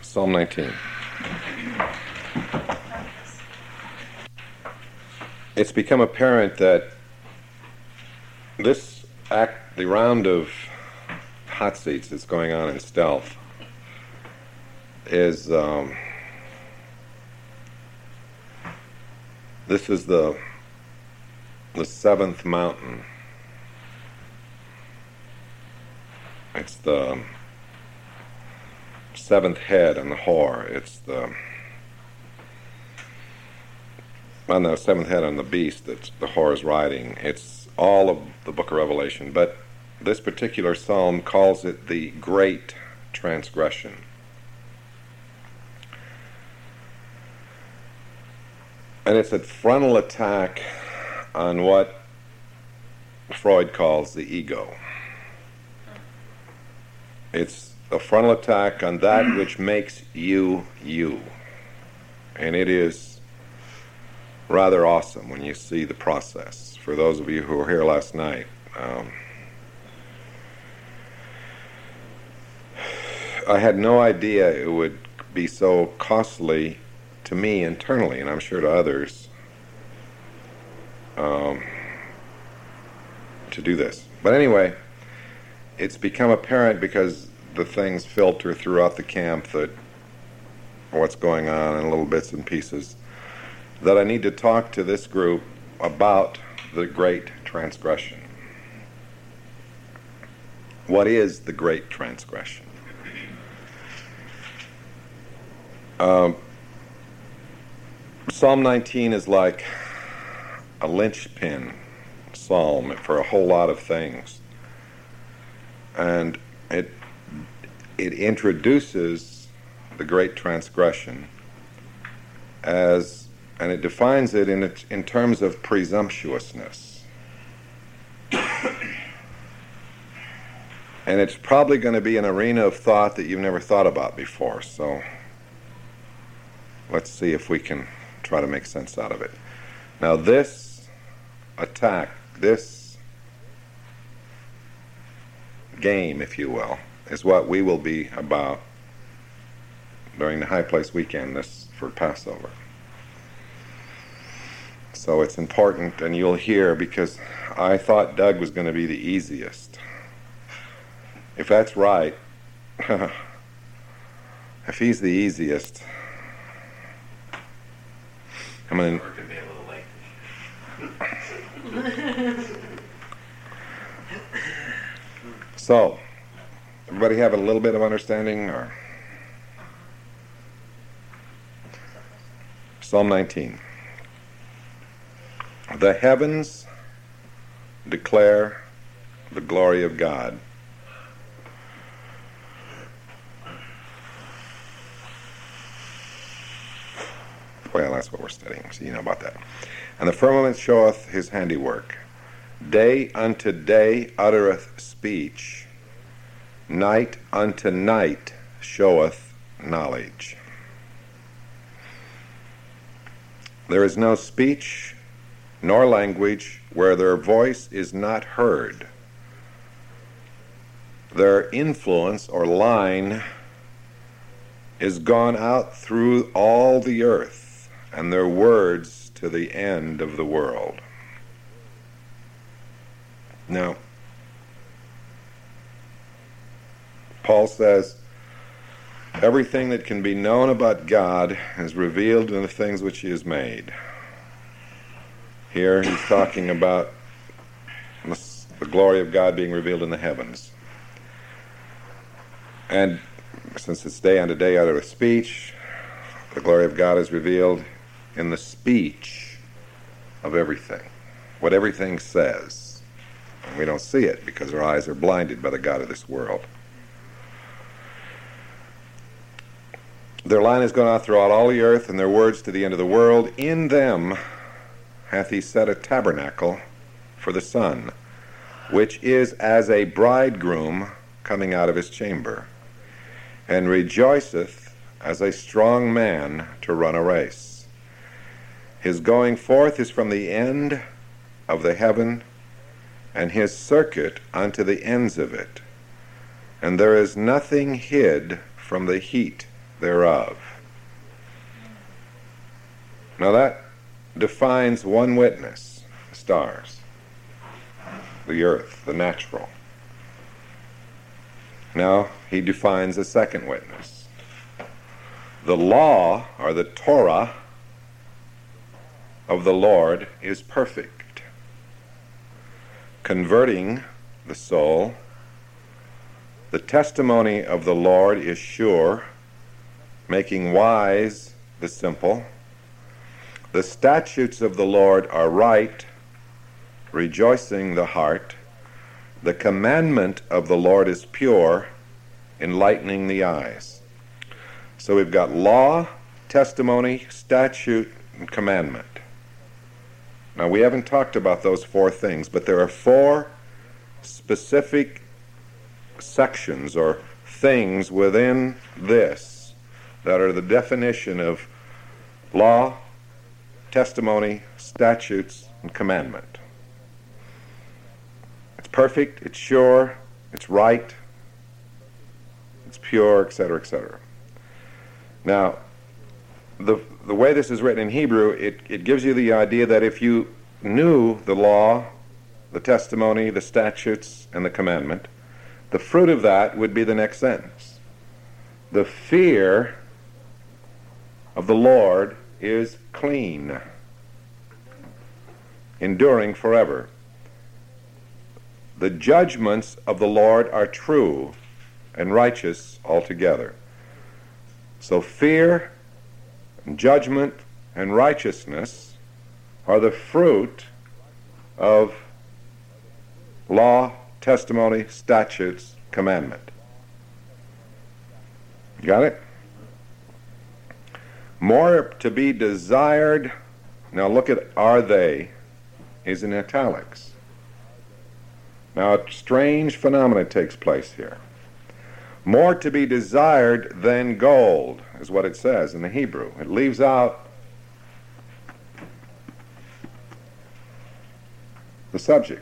Psalm 19. It's become apparent that this the round of hot seats that's going on in Stealth is this is the seventh mountain. It's the seventh head on the whore. It's the seventh head on the beast that the whore is riding. It's all of the book of Revelation, but this particular psalm calls it the great transgression. And it's a frontal attack on what Freud calls the ego. It's a frontal attack on that which makes you, you. And it is rather awesome when you see the process. For those of you who were here last night, I had no idea it would be so costly to me internally, and I'm sure to others, to do this. But anyway, it's become apparent because the things filter throughout the camp that what's going on in little bits and pieces, that I need to talk to this group about the great transgression. What is the great transgression? Psalm 19 is like a linchpin psalm for a whole lot of things. And it introduces the great transgression and it defines it in terms of presumptuousness. And it's probably going to be an arena of thought that you've never thought about before, so let's see if we can try to make sense out of it. Now this attack, this game, if you will, is what we will be about during the High Place weekend for Passover. So it's important, and you'll hear, because I thought Doug was going to be the easiest. If that's right, if he's the easiest, I'm going to... Or it could be a little late. So, everybody have a little bit of understanding? Or Psalm 19. The heavens declare the glory of God. Well, that's what we're studying, so you know about that. And the firmament showeth his handiwork. Day unto day uttereth speech. Night unto night showeth knowledge. There is no speech nor language where their voice is not heard. Their influence or line is gone out through all the earth, and their words to the end of the world. Now, Paul says, everything that can be known about God is revealed in the things which he has made. Here he's talking about the glory of God being revealed in the heavens. And since it's day unto day uttereth speech, the glory of God is revealed in the speech of everything, what everything says. And we don't see it because our eyes are blinded by the God of this world. Their line has gone out throughout all the earth, and their words to the end of the world. In them hath he set a tabernacle for the sun, which is as a bridegroom coming out of his chamber, and rejoiceth as a strong man to run a race. His going forth is from the end of the heaven, and his circuit unto the ends of it. And there is nothing hid from the heat thereof. Now that defines one witness, the stars, the earth, the natural. Now he defines a second witness. The law, or the Torah, of the Lord is perfect, converting the soul. The testimony of the Lord is sure, making wise the simple. The statutes of the Lord are right, rejoicing the heart. The commandment of the Lord is pure, enlightening the eyes. So we've got law, testimony, statute, and commandment. Now we haven't talked about those four things, but there are four specific sections or things within this that are the definition of law, testimony, statutes, and commandment. It's perfect, it's sure, it's right, it's pure, etc., etc. Now, the way this is written in Hebrew, it gives you the idea that if you knew the law, the testimony, the statutes, and the commandment, the fruit of that would be the next sentence. The fear of the Lord is clean, enduring forever. The judgments of the Lord are true and righteous altogether. So fear, and judgment, and righteousness are the fruit of law, testimony, statutes, commandment. Got it? More to be desired. Now look at are they is in italics. Now a strange phenomenon takes place here. More to be desired than gold is what it says in the Hebrew. It leaves out the subject.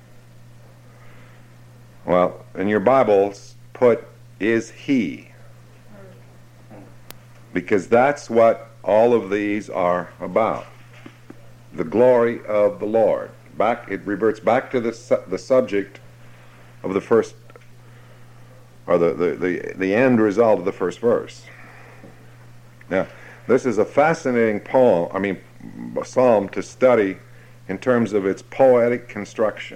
Well, in your Bibles, put is he, because that's what all of these are about. The glory of the Lord. It reverts back to the subject of the first, or the end result of the first verse. Now, this is a fascinating psalm to study in terms of its poetic construction.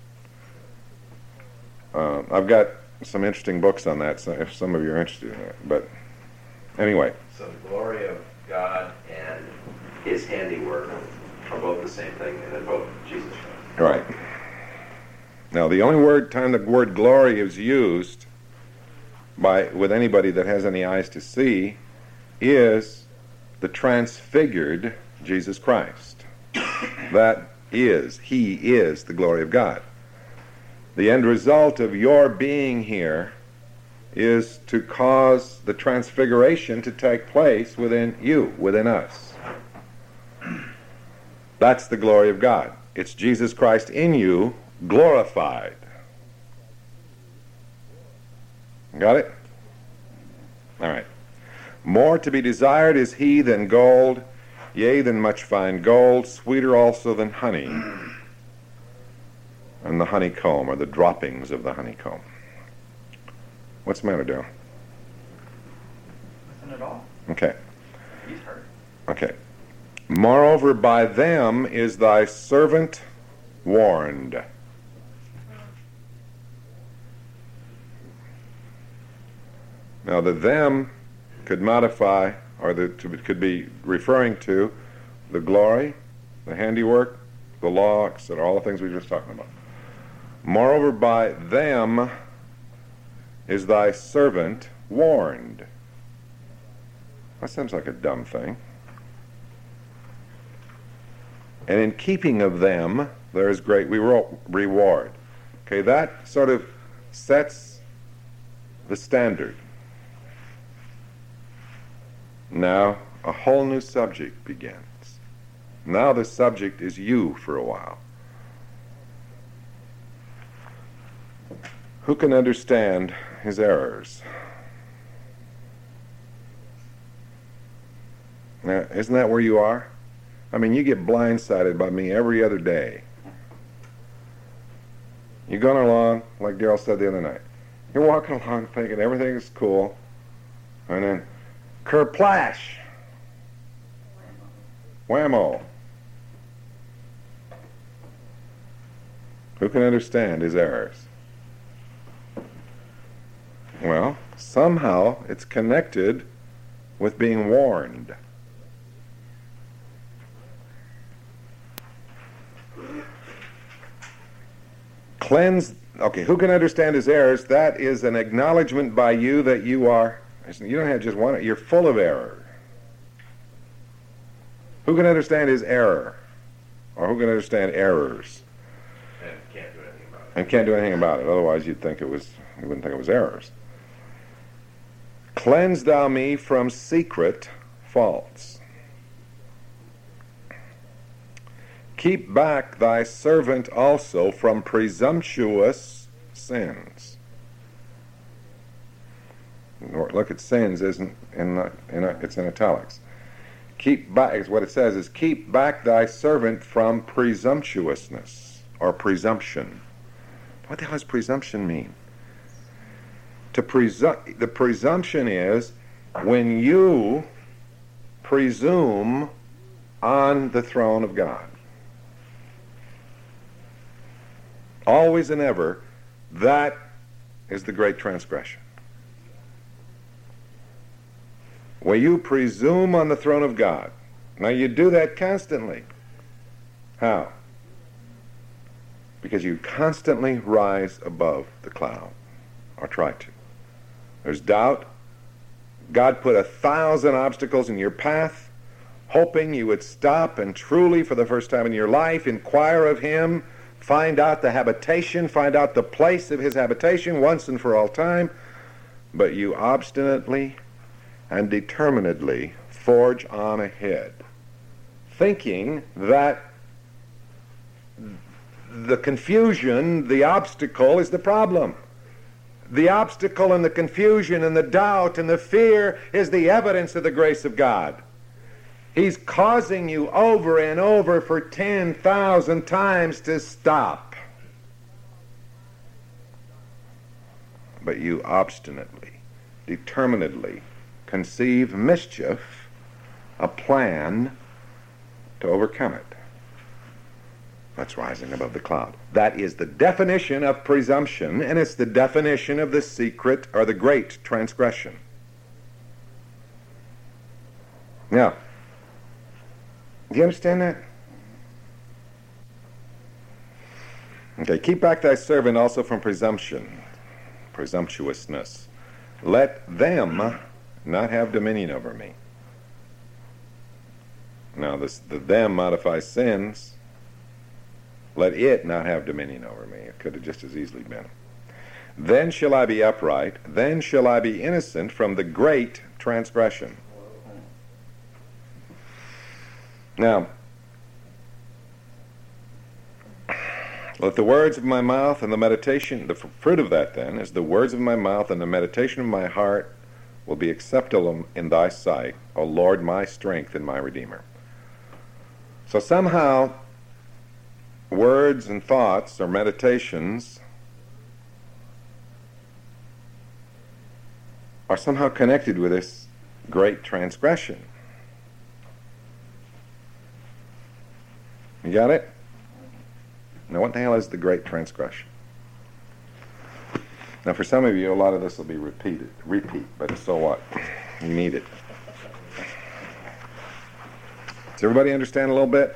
I've got some interesting books on that, so if some of you are interested in it. But anyway. So the glory of God and his handiwork are both the same thing, and they're both Jesus Christ. Right. Now, the only time the word glory is used with anybody that has any eyes to see is the transfigured Jesus Christ. He is the glory of God. The end result of your being here is to cause the transfiguration to take place within you, within us. That's the glory of God. It's Jesus Christ in you, glorified. Got it? All right. More to be desired is he than gold, yea, than much fine gold, sweeter also than honey, and the honeycomb, or the droppings of the honeycomb. What's the matter, Dale? Nothing at all. Okay. He's hurt. Okay. Moreover, by them is thy servant warned. Now, the them could modify, or could be referring to the glory, the handiwork, the law, etc., all the things we were just talking about. Moreover, by them is thy servant warned. That sounds like a dumb thing. And in keeping of them, there is great reward. Okay, that sort of sets the standard. Now, a whole new subject begins. Now the subject is you for a while. Who can understand his errors? Now, isn't that where you are? I mean, you get blindsided by me every other day. You're going along, like Daryl said the other night. You're walking along thinking everything is cool, and then kerplash, whammo. Who can understand his errors? Well, somehow it's connected with being warned. Cleanse, okay, who can understand his errors? That is an acknowledgement by you that you don't have just one, you're full of error. Who can understand his error? Or who can understand errors? And can't do anything about it. And can't do anything about it, otherwise you wouldn't think it was errors. Cleanse thou me from secret faults. Keep back thy servant also from presumptuous sins. Look at sins, isn't it's in italics. Keep back, is what it says, is keep back thy servant from presumptuousness or presumption. What the hell does presumption mean? The presumption is when you presume on the throne of God. Always and ever, that is the great transgression. Where you presume on the throne of God. Now you do that constantly. How? Because you constantly rise above the cloud, or try to. There's doubt. God put 1,000 obstacles in your path, hoping you would stop and truly, for the first time in your life, inquire of Him, find out the habitation, find out the place of His habitation once and for all time, but you obstinately and determinedly forge on ahead, thinking that the confusion, the obstacle, is the problem. The obstacle and the confusion and the doubt and the fear is the evidence of the grace of God. He's causing you over and over for 10,000 times to stop. But you obstinately, determinedly conceive mischief, a plan to overcome it. That's rising above the cloud. That is the definition of presumption, and it's the definition of the secret or the great transgression. Now, do you understand that? Okay, keep back thy servant also from presumption, presumptuousness. Let them not have dominion over me. Now, the them modifies sins. Let it not have dominion over me. It could have just as easily been. Then shall I be upright. Then shall I be innocent from the great transgression. Now, let the words of my mouth and the meditation, the fruit of that then, is the words of my mouth and the meditation of my heart will be acceptable in thy sight, O Lord, my strength and my Redeemer. So somehow, words and thoughts or meditations are somehow connected with this great transgression. You got it? Now, what the hell is the great transgression? Now, for some of you, a lot of this will be repeat, but so what? You need it. Does everybody understand a little bit?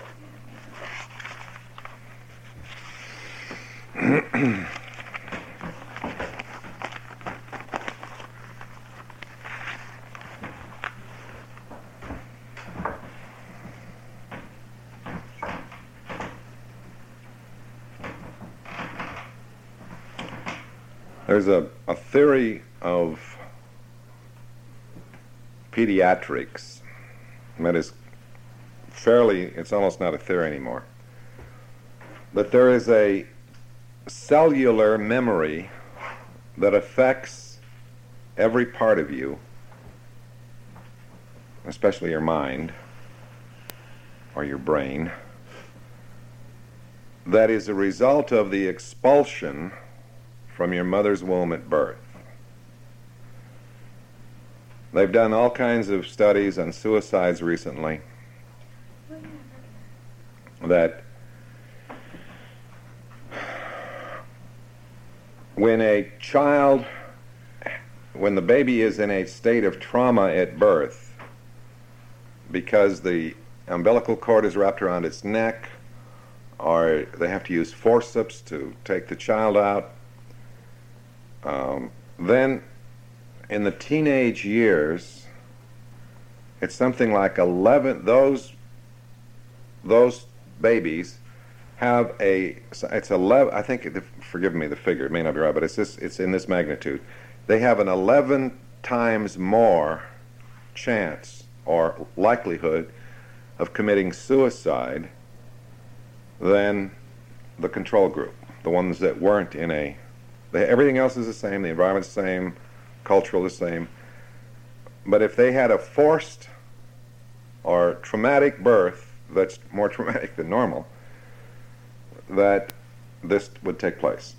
There's a theory of pediatrics that is it's almost not a theory anymore, but there is a cellular memory that affects every part of you especially your mind or your brain, that is a result of the expulsion from your mother's womb at birth. They've done all kinds of studies on suicides recently that when the baby is in a state of trauma at birth because the umbilical cord is wrapped around its neck, or they have to use forceps to take the child out, then in the teenage years, it's something like 11, those babies have it's 11, I think, forgive me the figure, it may not be right, but it's in this magnitude. They have an 11 times more chance or likelihood of committing suicide than the control group, the ones that weren't everything else is the same, the environment's the same, cultural the same, but if they had a forced or traumatic birth that's more traumatic than normal, that this would take place.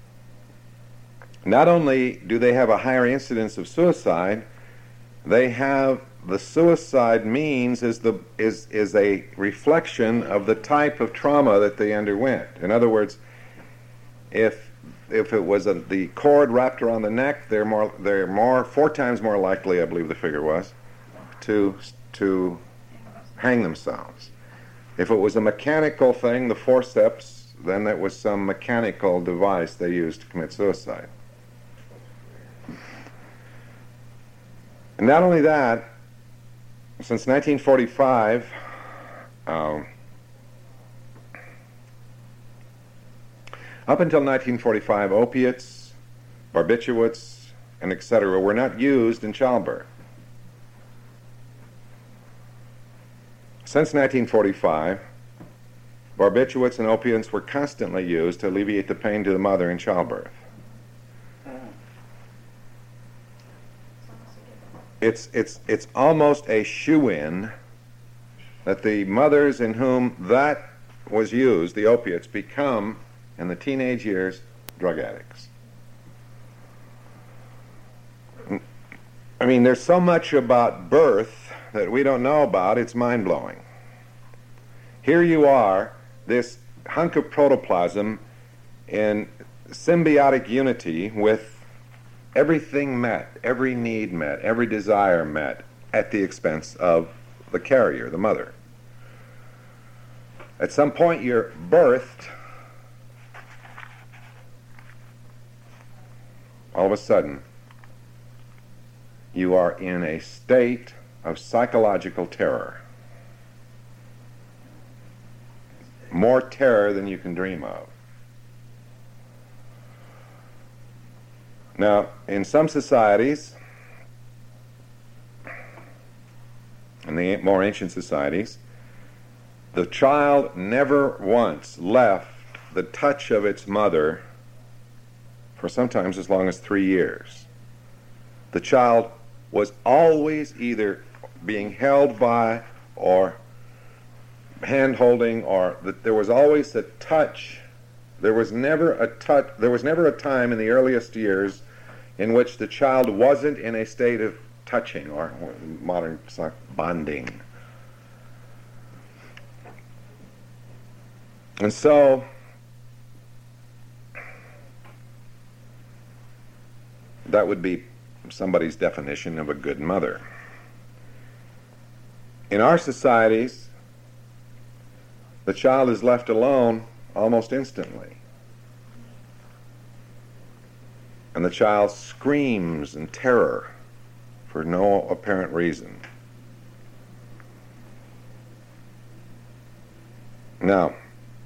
Not only do they have a higher incidence of suicide, they have the suicide means is a reflection of the type of trauma that they underwent. In other words, if it was the cord wrapped around the neck, they're 4 times more likely, I believe the figure was, to hang themselves. If it was a mechanical thing, the forceps, then that was some mechanical device they used to commit suicide. And not only that, since 1945, up until 1945, opiates, barbiturates, and etc. were not used in childbirth. Since 1945, barbiturates and opiates were constantly used to alleviate the pain to the mother in childbirth. It's almost a shoo-in that the mothers in whom that was used, the opiates, become, in the teenage years, drug addicts. I mean, there's so much about birth that we don't know about, it's mind-blowing. Here you are, this hunk of protoplasm in symbiotic unity with everything met, every need met, every desire met at the expense of the carrier, the mother. At some point you're birthed, all of a sudden you are in a state of psychological terror. More terror than you can dream of. Now, in some societies, in the more ancient societies, the child never once left the touch of its mother for sometimes as long as 3 years. The child was always either being held by or hand-holding, or there was always a touch. There was never a time in the earliest years in which the child wasn't in a state of touching, or modern bonding. And so that would be somebody's definition of a good mother. In our societies, the child is left alone almost instantly. And the child screams in terror for no apparent reason. Now,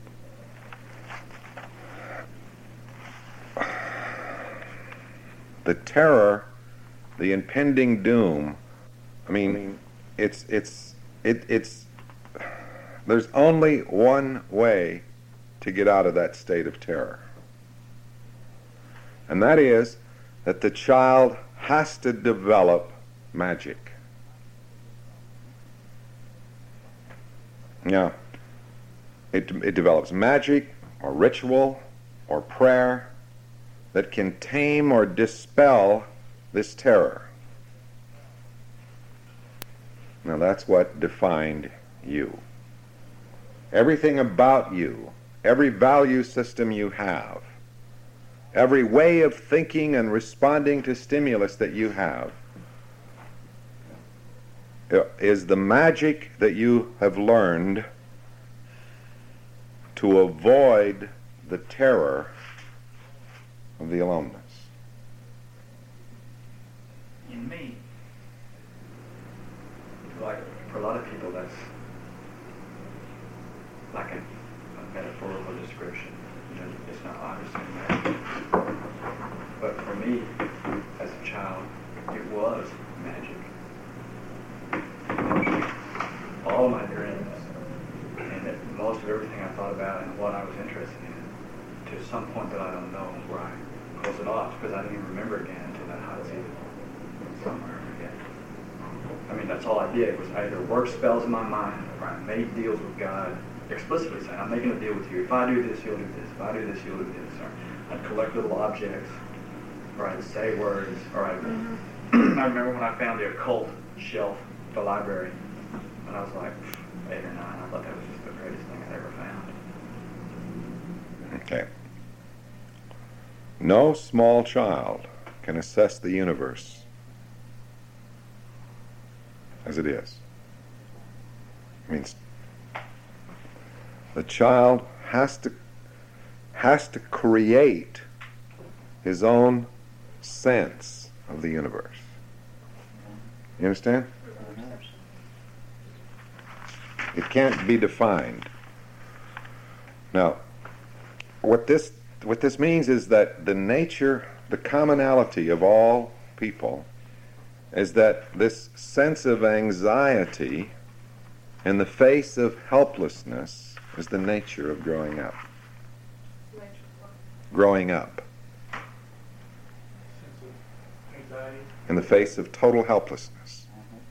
the terror, the impending doom, I mean, it's there's only one way to get out of that state of terror. And that is that the child has to develop magic. Yeah. It develops magic or ritual or prayer that can tame or dispel this terror. Now that's what defined you. Everything about you, every value system you have, every way of thinking and responding to stimulus that you have is the magic that you have learned to avoid the terror of the aloneness. In me, like for a lot of people, that's like a metaphorical description. You know, it's not obviously magic. But for me, as a child, it was magic. All my dreams and most of everything I thought about and what I was interested in, to some point that I don't know where I close it off, because I didn't even remember again until that hot seat somewhere again. I mean, that's all I did, was I either worked spells in my mind or I made deals with God, explicitly saying, I'm making a deal with you. If I do this, you'll do this. If I do this, you'll do this. Or I'd collect little objects, or I'd say words, or I'd... I remember when I found the occult shelf at the library, and I was like 8 or 9. I thought that was just the greatest thing I'd ever found. Okay. No small child can assess the universe as it is. It means the child has to create his own sense of the universe. You understand? It can't be defined. Now, what this means is that the nature, the commonality of all people is that this sense of anxiety in the face of helplessness is the nature of growing up. Growing up. In the face of total helplessness.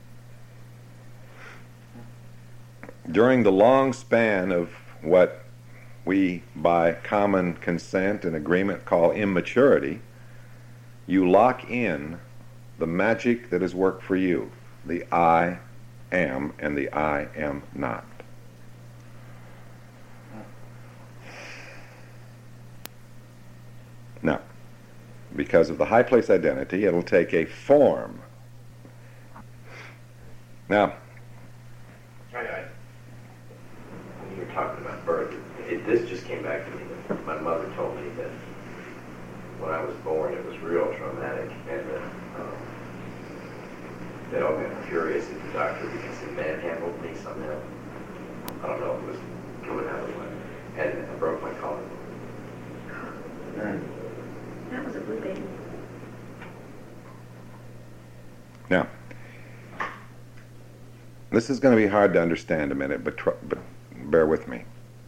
During the long span of what we, by common consent and agreement, call immaturity, you lock in the magic that has worked for you, the I am and the I am not. Now, because of the high place identity, it'll take a form. Now, when you were talking about birth, this just came back to me. My mother told me that when I was born, it was real traumatic, and that all got furious at the doctor because the manhandled me somehow. I don't know if it was coming out of what, and I broke my collarbone. That was a blue baby. now, this is going to be hard to understand a minute, but bear with me.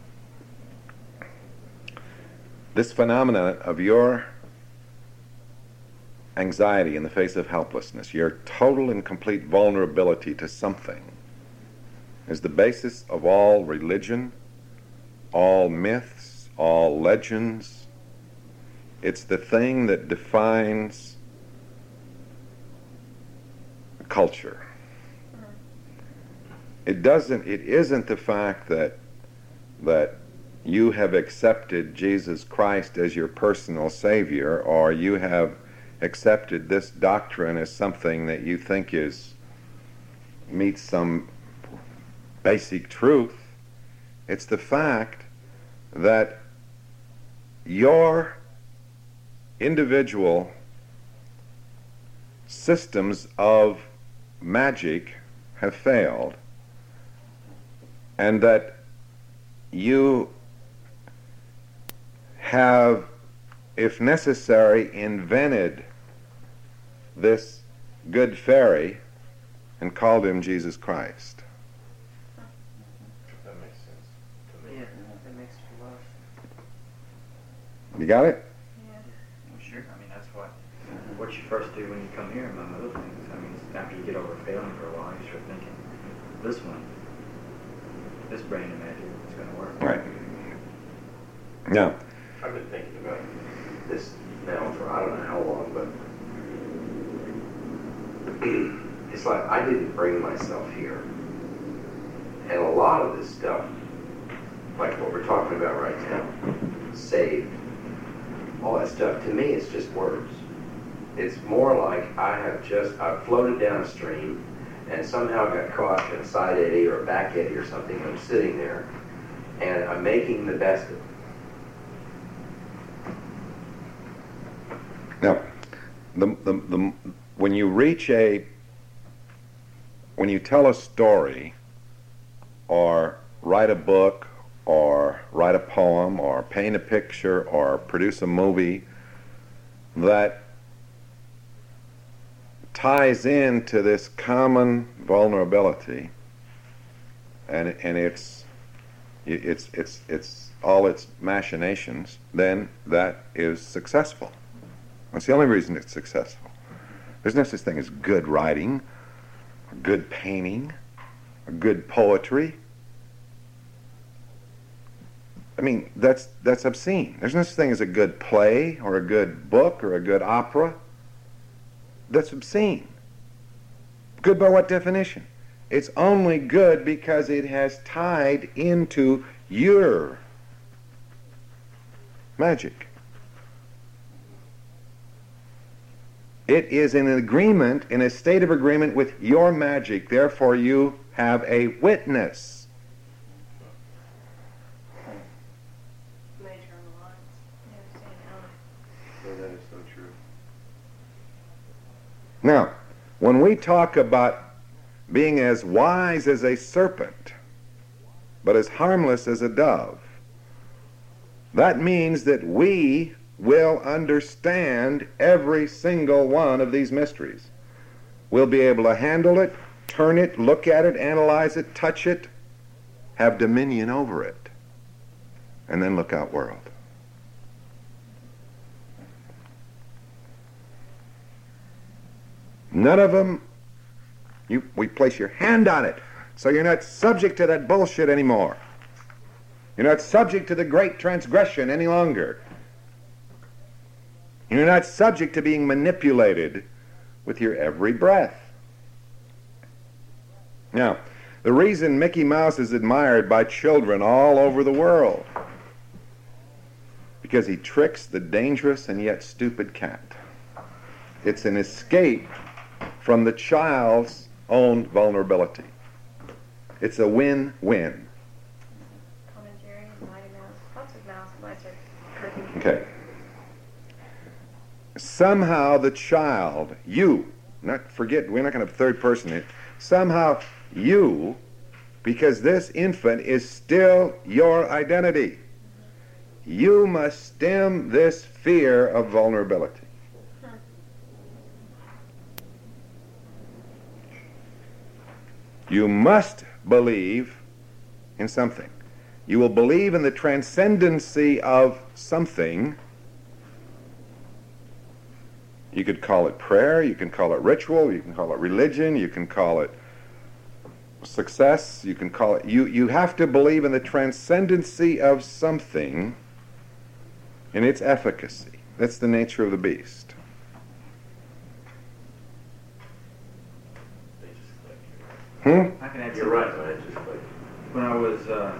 This phenomenon of your anxiety in the face of helplessness, your total and complete vulnerability to something, is the basis of all religion, all myths, all legends. It's the thing that defines culture. It isn't the fact that you have accepted Jesus Christ as your personal Savior, or you have accepted this doctrine as something that you think meets some basic truth. It's the fact that your individual systems of magic have failed, and that you have, if necessary, invented this good fairy and called him Jesus Christ. That makes sense to me. Yeah, that makes a lot of sense. You got it? Well, sure. I mean, that's what you first do when you come here, among other things. I mean, after you get over failing for a while, you start thinking, this one, this brand of magic is going to work. Right. Now, I've been thinking about this now for I don't know how long, but it's like I didn't bring myself here. And a lot of this stuff, like what we're talking about right now, saved, all that stuff, to me it's just words. It's more like I've floated downstream and somehow got caught in a side eddy or a back eddy or something, and I'm sitting there and I'm making the best of it. now, when you tell a story, or write a book, or write a poem, or paint a picture, or produce a movie that ties into this common vulnerability, and it's all its machinations, then that is successful. That's the only reason it's successful. There's no such thing as good writing, or good painting, or good poetry. I mean, that's obscene. There's no such thing as a good play, or a good book, or a good opera. That's obscene. Good by what definition? It's only good because it has tied into your magic. It is in agreement, in a state of agreement with your magic. Therefore, you have a witness. Major on the lines. You understand how? So that is so true. Now, when we talk about being as wise as a serpent, but as harmless as a dove, that means that we will understand every single one of these mysteries. We'll be able to handle it, turn it, look at it, analyze it, touch it, have dominion over it, and then look out world. None of them, we place your hand on it, so you're not subject to that bullshit anymore. You're not subject to the great transgression any longer. You're not subject to being manipulated with your every breath. Now, the reason Mickey Mouse is admired by children all over the world, because he tricks the dangerous and yet stupid cat. It's an escape from the child's own vulnerability. It's a win-win. Tom and Jerry, Mighty Mouse, lots of mouse, mice are cooking. Okay. Somehow the child, you, not forget, we're not going to have third person here. Somehow you, because this infant is still your identity, you must stem this fear of vulnerability. You must believe in something. You will believe in the transcendency of something. You could call it prayer, you can call it ritual, you can call it religion, you can call it success, you can call it... You have to believe in the transcendency of something and its efficacy. That's the nature of the beast. They just click. I can add You're something. right, man. It just clicked. When I was, I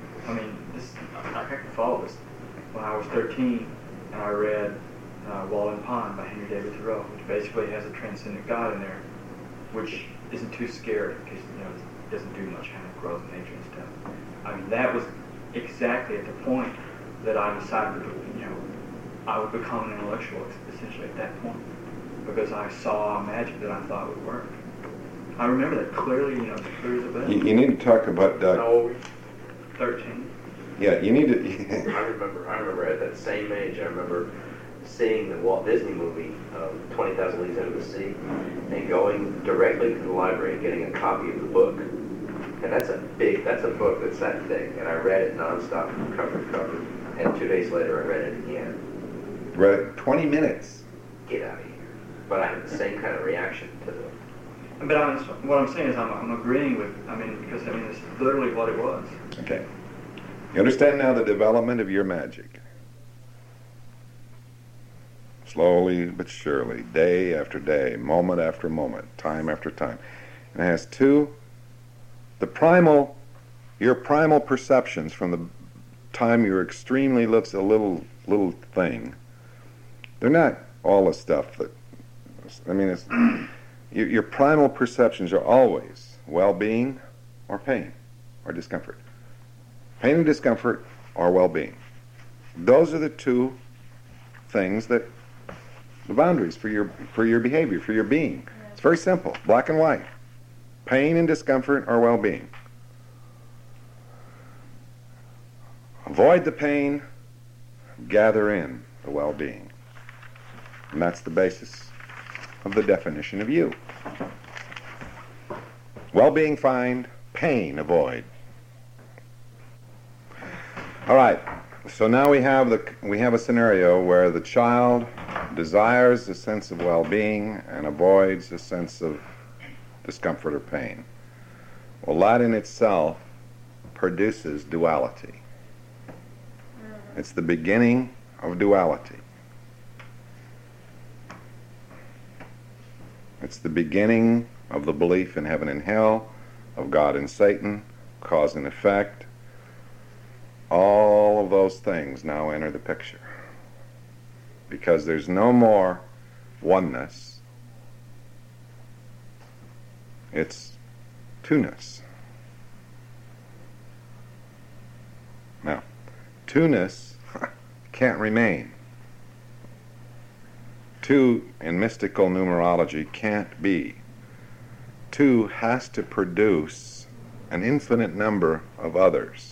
can follow this. When I was 13, and I read Walden Pond by Henry David Thoreau, which basically has a transcendent God in there, which isn't too scary because it doesn't do much kind of growth in nature and stuff. I mean, that was exactly at the point that I decided that I would become an intellectual essentially at that point, because I saw magic that I thought would work. I remember that clearly, as clear as a bell. You need to talk about... How old were you? 13. Yeah, you need to... I remember at that same age, I remember seeing the Walt Disney movie, 20,000 Leagues Under the Sea, and going directly to the library and getting a copy of the book. And that's a book that's that thick. And I read it nonstop from cover to cover. And 2 days later, I read it again. Read it 20 minutes. Get out of here. But I had the same kind of reaction to But what I'm saying is I'm agreeing with, because it's literally what it was. Okay. You understand now the development of your magic? Slowly but surely, day after day, moment after moment, time after time. And it has your primal perceptions from the time you're extremely little thing. They're not all the stuff that, it's, your primal perceptions are always well-being or pain or discomfort. Pain and discomfort or well-being. Those are the two things the boundaries for your behavior, for your being. It's very simple, black and white. Pain and discomfort or well-being. Avoid the pain, gather in the well-being. And that's the basis of the definition of you. Well-being find, pain avoid. All right, so now we have a scenario where the child desires a sense of well-being and avoids a sense of discomfort or pain. Well, that in itself produces duality. It's the beginning of duality. It's the beginning of the belief in heaven and hell, of God and Satan, cause and effect. All of those things now enter the picture. Because there's no more oneness. It's two-ness. Now, two-ness can't remain. Two in mystical numerology can't be. Two has to produce an infinite number of others.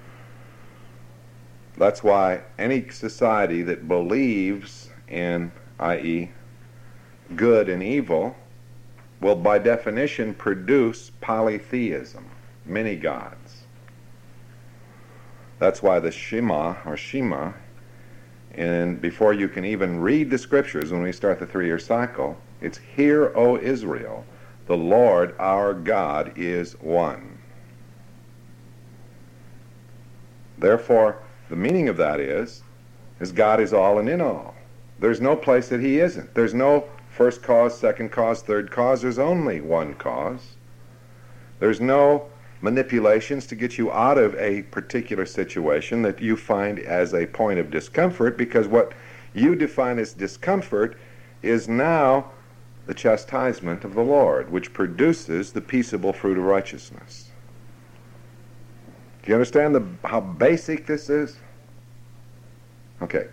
That's why any society that believes in, i.e., good and evil, will by definition produce polytheism, many gods. That's why the Shema, and before you can even read the scriptures when we start the 3-year cycle, it's "Hear, O Israel, the Lord our God is one." Therefore, the meaning of that is God is all and in all. There's no place that he isn't. There's no first cause, second cause, third cause. There's only one cause. There's no manipulations to get you out of a particular situation that you find as a point of discomfort, because what you define as discomfort is now the chastisement of the Lord, which produces the peaceable fruit of righteousness. Do you understand how basic this is? Okay.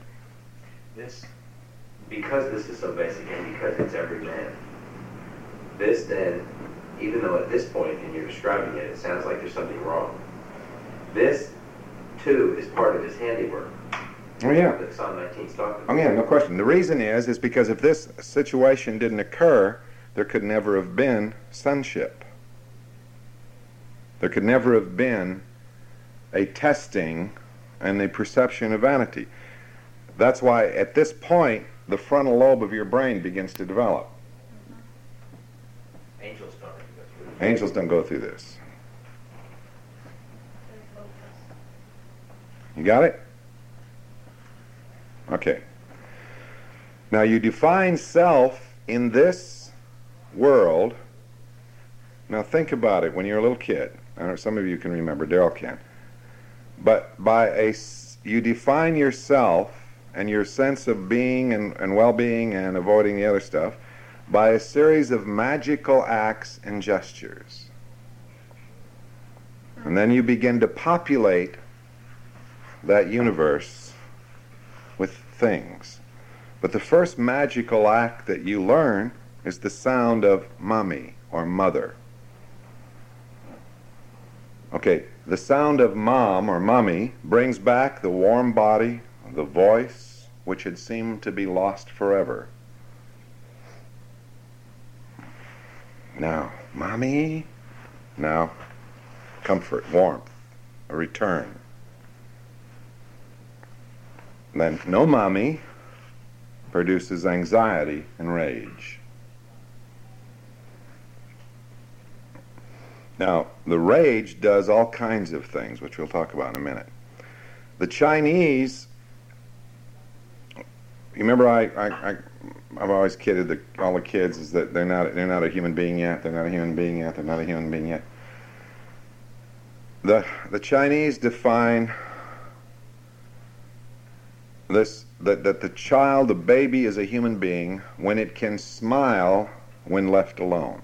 Because this is so basic and because it's every man, this then, even though at this point in you're describing it, it sounds like there's something wrong. This, too, is part of his handiwork. Oh, yeah. That Psalm 19's talking about. Oh, yeah, no question. The reason is because if this situation didn't occur, there could never have been sonship. There could never have been a testing and the perception of vanity. That's why at this point, the frontal lobe of your brain begins to develop. Angels don't go through this. Angels don't go through this. You got it? Okay. Now you define self in this world. Now think about it when you're a little kid. I know some of you can remember, Daryl can. But you define yourself and your sense of being and well-being and avoiding the other stuff by a series of magical acts and gestures. And then you begin to populate that universe with things. But the first magical act that you learn is the sound of mommy or mother. Okay, the sound of mom or mommy brings back the warm body, the voice, which had seemed to be lost forever. Now, mommy. Now, comfort, warmth, a return. Then, no mommy produces anxiety and rage. Now, the rage does all kinds of things, which we'll talk about in a minute. The Chinese, you remember I've always kidded all the kids is that they're not a human being yet. They're not a human being yet. They're not a human being yet. The Chinese define this that the child, the baby, is a human being when it can smile when left alone.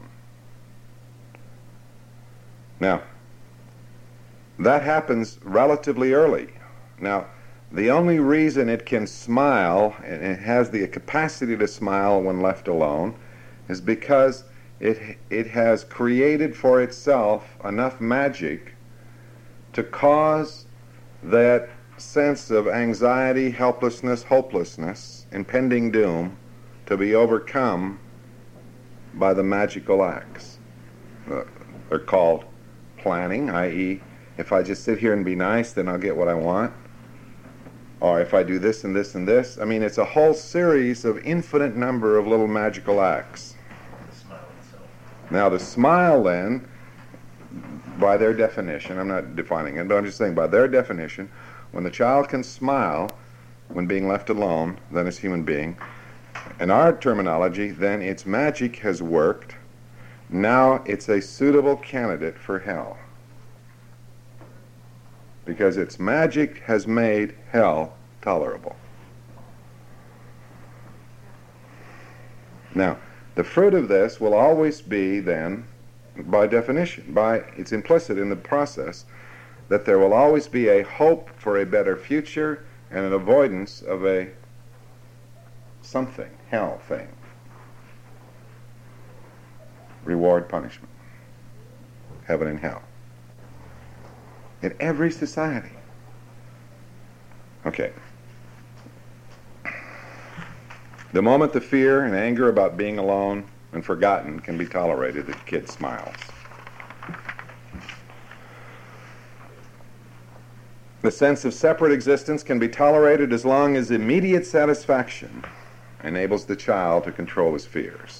Now, that happens relatively early. Now, the only reason it can smile, and it has the capacity to smile when left alone, is because it has created for itself enough magic to cause that sense of anxiety, helplessness, hopelessness, impending doom to be overcome by the magical acts. They're called planning, i.e., if I just sit here and be nice, then I'll get what I want. Or if I do this and this and this. I mean, it's a whole series of infinite number of little magical acts. The smile itself. Now, the smile then, by their definition, I'm not defining it, but I'm just saying by their definition, when the child can smile when being left alone, then it's a human being. In our terminology, then its magic has worked. Now it's a suitable candidate for hell. Because its magic has made hell tolerable. Now, the fruit of this will always be then, by definition, it's implicit in the process, that there will always be a hope for a better future and an avoidance of a something, hell thing. Reward, punishment. Heaven and hell. In every society. Okay. The moment the fear and anger about being alone and forgotten can be tolerated, the kid smiles. The sense of separate existence can be tolerated as long as immediate satisfaction enables the child to control his fears.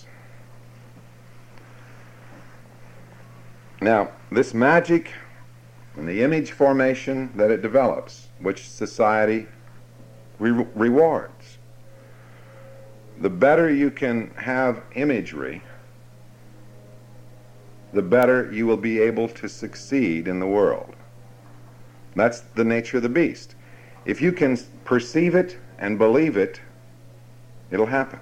Now, this magic and the image formation that it develops, which society rewards. The better you can have imagery, the better you will be able to succeed in the world. That's the nature of the beast. If you can perceive it and believe it, it'll happen.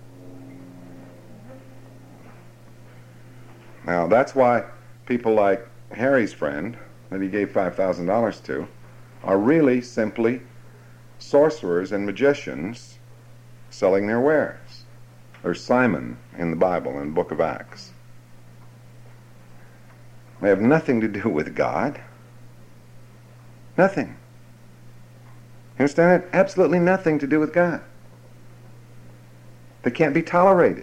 Now, that's why people like Harry's friend, that he gave $5,000 to, are really simply sorcerers and magicians selling their wares. There's Simon in the Bible, in the book of Acts. They have nothing to do with God. Nothing. You understand that? Absolutely nothing to do with God. They can't be tolerated.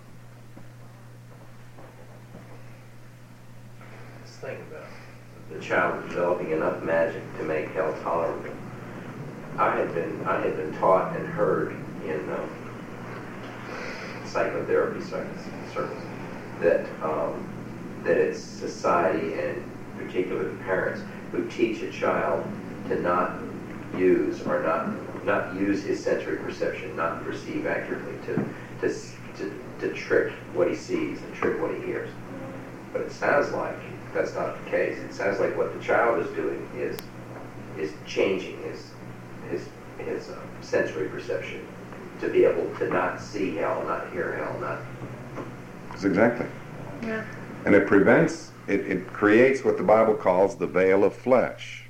This thing about the child developing enough magic to make hell tolerable. I had been taught and heard in psychotherapy circles that it's society and particularly parents who teach a child to not use or not use his sensory perception, not perceive accurately, to trick what he sees and trick what he hears. But it sounds like that's not the case. It sounds like what the child is doing is changing his sensory perception to be able to not see hell, not hear hell, not. That's exactly. Yeah. And it prevents, it creates what the Bible calls the veil of flesh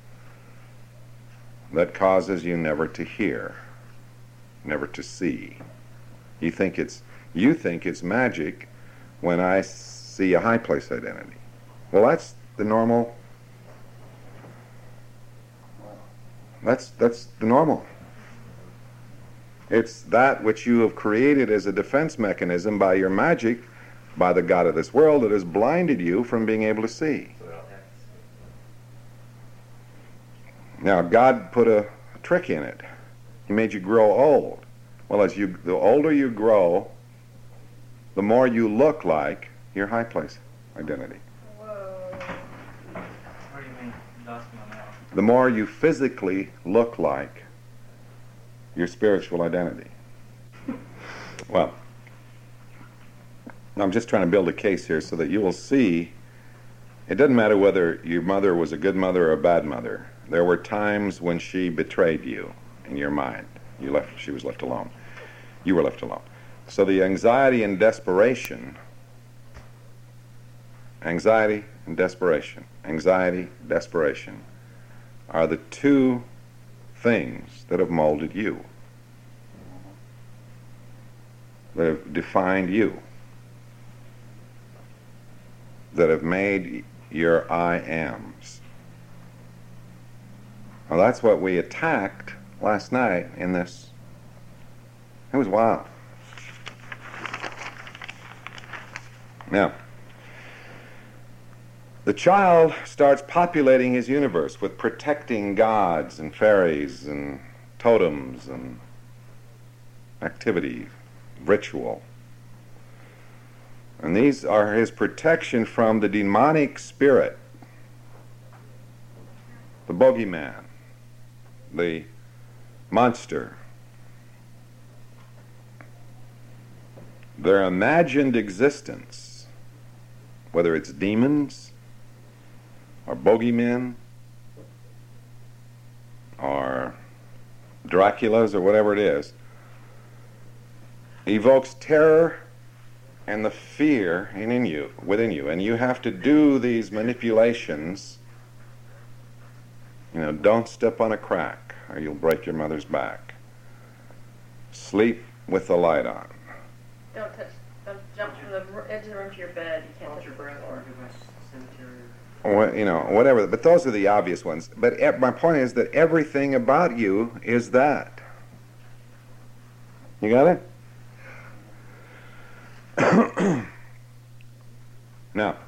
that causes you never to hear, never to see. You think it's magic when I see a high place identity. Well, that's the normal. That's the normal. It's that which you have created as a defense mechanism by your magic, by the God of this world, that has blinded you from being able to see. Now, God put a trick in it. He made you grow old. Well, the older you grow, the more you look like your high place identity. Whoa. the more you physically look like your spiritual identity. Well, I'm just trying to build a case here so that you will see it doesn't matter whether your mother was a good mother or a bad mother. There were times when she betrayed you in your mind. She was left alone. You were left alone. So the anxiety and desperation are the two things that have molded you, that have defined you, that have made your I ams. Well, that's what we attacked last night in this. It was wild. Now, the child starts populating his universe with protecting gods and fairies and totems and activity, ritual. And these are his protection from the demonic spirit, the bogeyman, the monster. Their imagined existence, whether it's demons or bogeymen or Draculas or whatever it is, evokes terror and the fear within you, and you have to do these manipulations. Don't step on a crack or you'll break your mother's back. Sleep with the light on. Don't jump from the edge of the room to your bed. You can't touch your breath. Whatever. But those are the obvious ones. But my point is that everything about you is that. You got it? Now,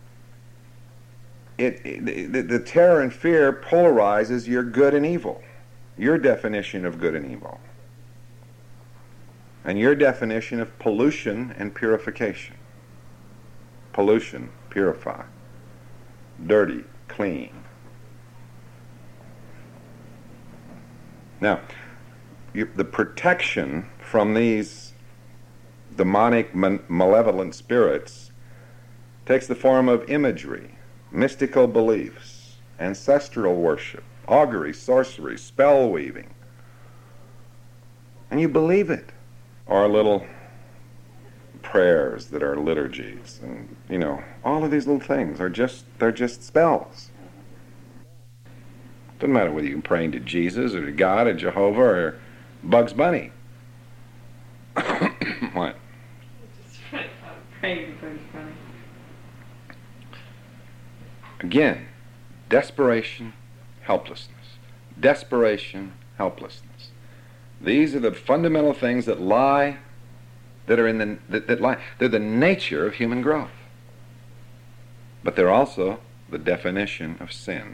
the terror and fear polarizes your good and evil, your definition of good and evil, and your definition of pollution and purification. Pollution, purify. Dirty, clean. Now, the protection from these demonic, malevolent spirits takes the form of imagery, mystical beliefs, ancestral worship, augury, sorcery, spell weaving. And you believe it. Or little prayers that are liturgies, and all of these little things they're just spells. Doesn't matter whether you're praying to Jesus or to God or Jehovah or Bugs Bunny. What? Praying to Bugs Bunny. Again, desperation, helplessness. Desperation, helplessness. These are the fundamental things that lie, that are that lie. They're the nature of human growth. But they're also the definition of sin.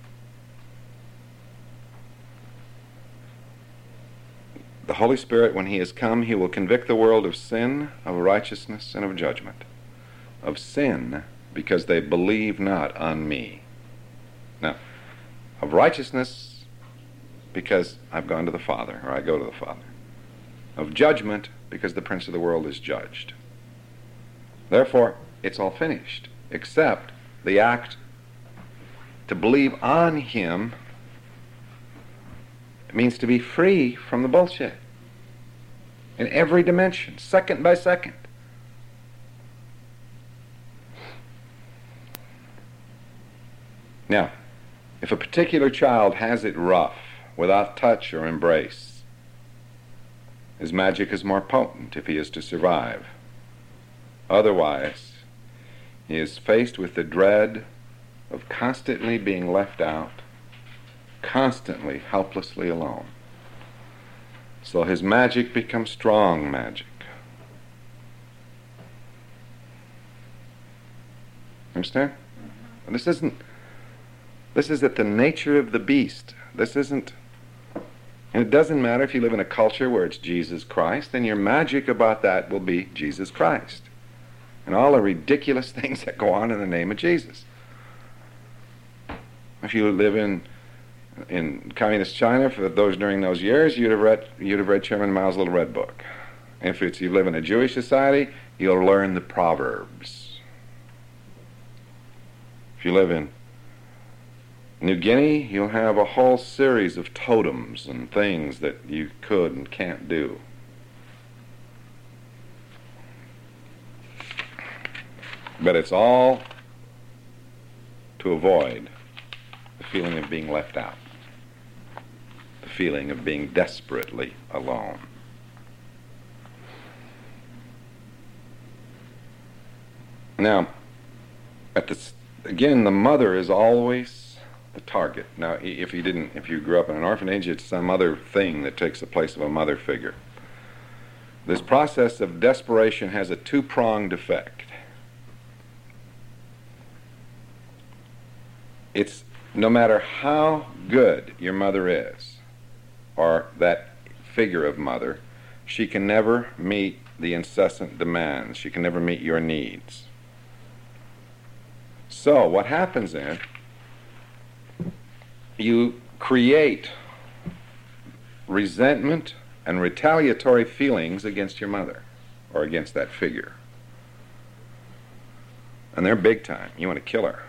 The Holy Spirit, when He has come, He will convict the world of sin, of righteousness, and of judgment. Of sin, because they believe not on me. Now, of righteousness, because I've gone to the Father, or I go to the Father. Of judgment, because the prince of the world is judged. Therefore, it's all finished, except the act to believe on Him. It means to be free from the bullshit in every dimension, second by second. Now, if a particular child has it rough, without touch or embrace, his magic is more potent if he is to survive. Otherwise, he is faced with the dread of constantly being left out, constantly helplessly alone. So his magic becomes strong magic. Understand? This is at the nature of the beast. This isn't. And it doesn't matter if you live in a culture where it's Jesus Christ, then your magic about that will be Jesus Christ. And all the ridiculous things that go on in the name of Jesus. If you live in In communist China, for those during those years, you'd have read Chairman Mao's Little Red Book. If you live in a Jewish society, you'll learn the Proverbs. If you live in New Guinea, you'll have a whole series of totems and things that you could and can't do. But it's all to avoid the feeling of being left out, the feeling of being desperately alone. Now, again, the mother is always the target. Now, if you grew up in an orphanage, it's some other thing that takes the place of a mother figure. This process of desperation has a two-pronged effect. It's no matter how good your mother is, or that figure of mother, she can never meet the incessant demands. She can never meet your needs. So what happens is, you create resentment and retaliatory feelings against your mother, or against that figure. And they're big time. You want to kill her.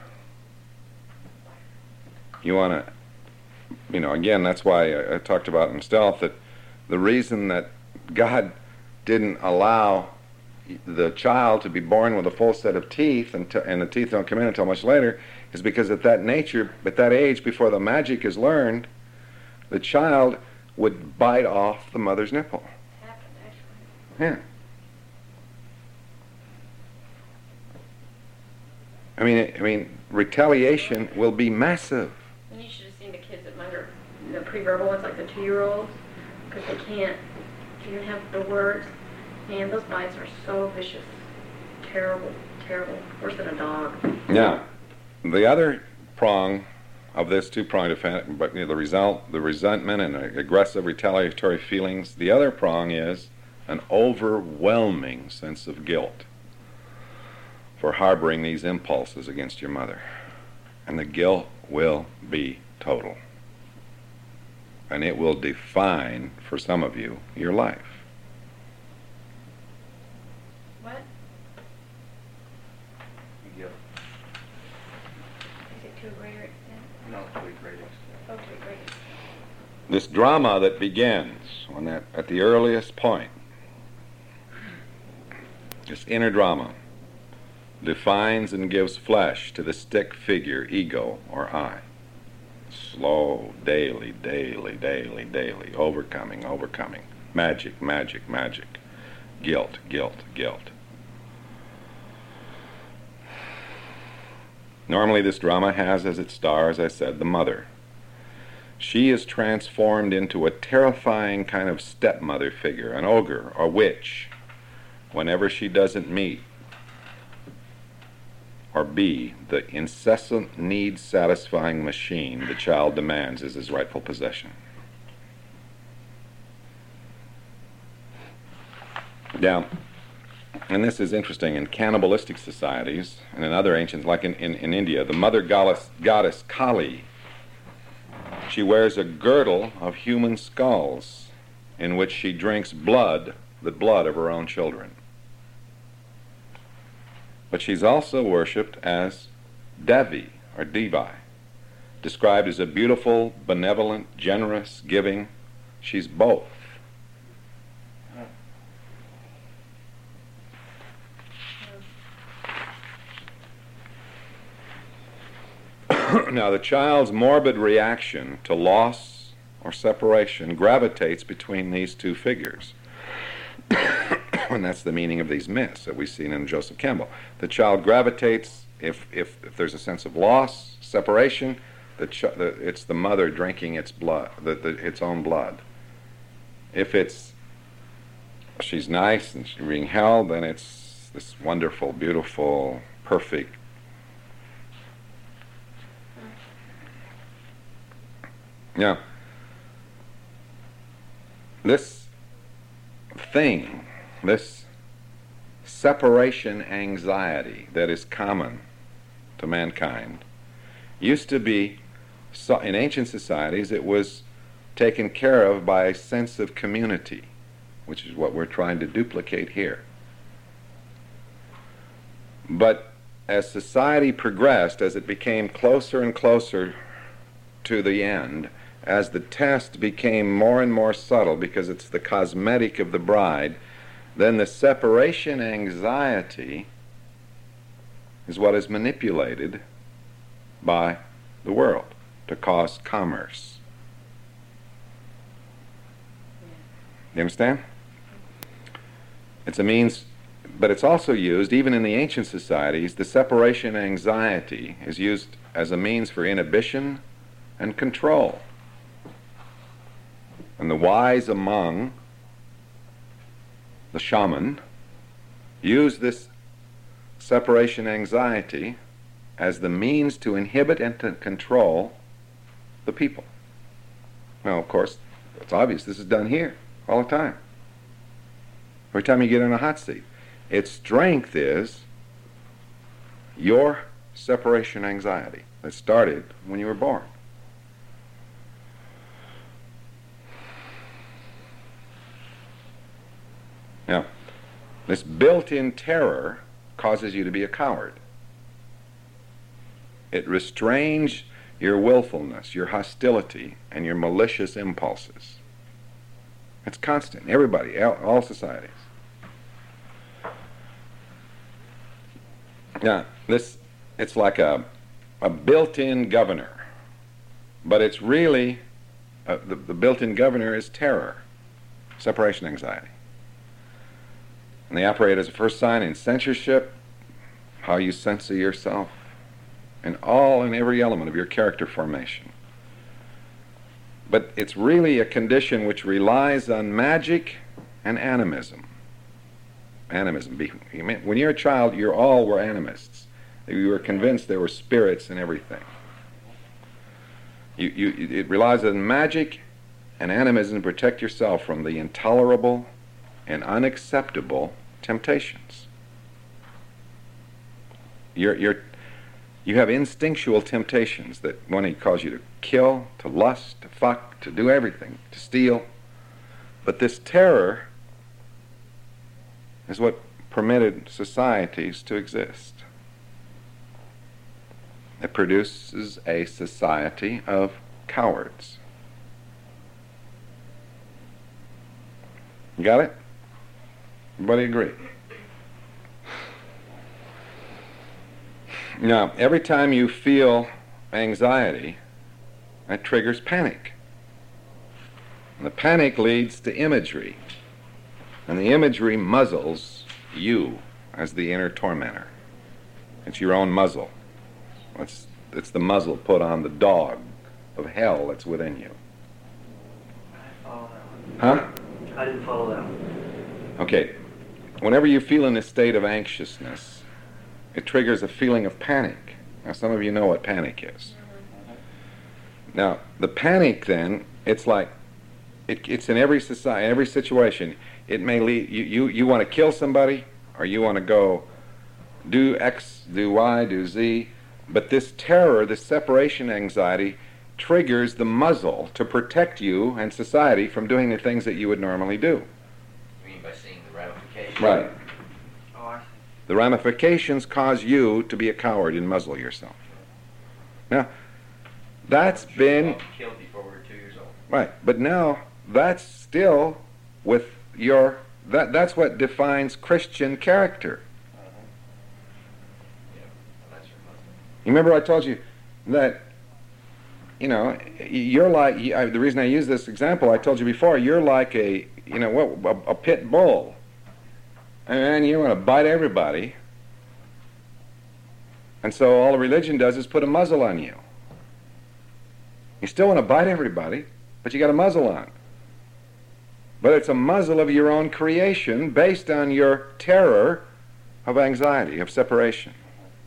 You want to, again, that's why I talked about in Stealth that the reason that God didn't allow the child to be born with a full set of teeth and the teeth don't come in until much later is because at that age, before the magic is learned, the child would bite off the mother's nipple. It's happened, actually. Yeah. I mean, retaliation will be massive. And you should have seen the kids that mother, the pre-verbal ones, like the 2-year-olds, because they can't even have the words. Man, those bites are so vicious. Terrible, terrible. Worse than a dog. Now, the other prong of this two-pronged offense, but the resentment and aggressive retaliatory feelings, the other prong is an overwhelming sense of guilt for harboring these impulses against your mother. And the guilt will be total. And it will define, for some of you, your life. What? Guilt. Is it to a greater extent? No, to a great extent. Oh, to a greater extent. This drama that begins at the earliest point, this inner drama, defines and gives flesh to the stick figure, ego, or I. Slow, daily, overcoming. Magic. Guilt. Normally this drama has as its star, as I said, the mother. She is transformed into a terrifying kind of stepmother figure, an ogre or witch, whenever she doesn't meet or be the incessant need-satisfying machine the child demands as his rightful possession. Now, and this is interesting, in cannibalistic societies and in other ancients, like in India, the mother goddess Kali, she wears a girdle of human skulls in which she drinks blood, the blood of her own children. But she's also worshipped as Devi, or Devi, described as a beautiful, benevolent, generous, giving. She's both. Now, the child's morbid reaction to loss or separation gravitates between these two figures. And that's the meaning of these myths that we've seen in Joseph Campbell. The child gravitates, if there's a sense of loss, separation, it's the mother drinking its blood, its own blood. If she's nice and she's being held, then it's this wonderful, beautiful, perfect. Now, this separation anxiety that is common to mankind used to be So in ancient societies, it was taken care of by a sense of community, which is what we're trying to duplicate here. But as society progressed, as it became closer and closer to the end, as the test became more and more subtle because it's the cosmetic of the bride, then the separation anxiety is what is manipulated by the world to cause commerce. You understand? It's a means, but it's also used, even in the ancient societies, the separation anxiety is used as a means for inhibition and control. And the wise among the shaman use this separation anxiety as the means to inhibit and to control the people. Now, of course, it's obvious this is done here all the time. Every time you get in a hot seat. Its strength is your separation anxiety that started when you were born. Now, this built-in terror causes you to be a coward. It restrains your willfulness, your hostility, and your malicious impulses. It's constant. Everybody, all societies. Now, it's like a built-in governor, but it's really, the built-in governor is terror, separation anxiety. And they operate as a first sign in censorship, how you censor yourself, and all and every element of your character formation. But it's really a condition which relies on magic and animism. Animism. When you're a child, you all were animists. You were convinced there were spirits and everything. It relies on magic and animism to protect yourself from the intolerable and unacceptable temptations. You have instinctual temptations that one cause you to kill, to lust, to fuck, to do everything, to steal. But this terror is what permitted societies to exist. It produces a society of cowards. You got it? Everybody agree? Now, every time you feel anxiety, that triggers panic. And the panic leads to imagery. And the imagery muzzles you as the inner tormentor. It's your own muzzle. It's the muzzle put on the dog of hell that's within you. I didn't follow that one. Huh? I didn't follow that one. Okay. Whenever you feel in a state of anxiousness, it triggers a feeling of panic. Now, some of you know what panic is. Now, the panic then, it's like, it's in every society, every situation. It may lead, you want to kill somebody, or you want to go do X, do Y, do Z, but this terror, this separation anxiety, triggers the muzzle to protect you and society from doing the things that you would normally do. You mean by seeing the ramifications? Right. Oh, I see. The ramifications cause you to be a coward and muzzle yourself. Now, that's been... Killed before we were 2 years old. Right, but now that's still with your... That's what defines Christian character. Yeah, well, that's your Muslim. You remember I told you that, you know, you're like... the reason I use this example, I told you before, you're like a pit bull. And you want to bite everybody. And so all a religion does is put a muzzle on you. You still want to bite everybody, but you got a muzzle on. But it's a muzzle of your own creation based on your terror of anxiety, of separation.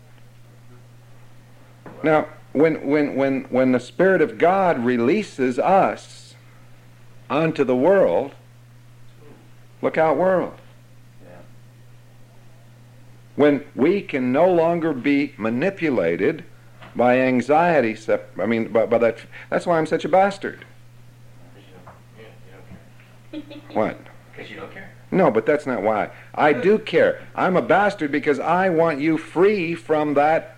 Now, when the Spirit of God releases us onto the world, look out, world. When we can no longer be manipulated by anxiety. By that. That's why I'm such a bastard. You don't care. What? Because you don't care. No, but that's not why. I do care. I'm a bastard because I want you free from that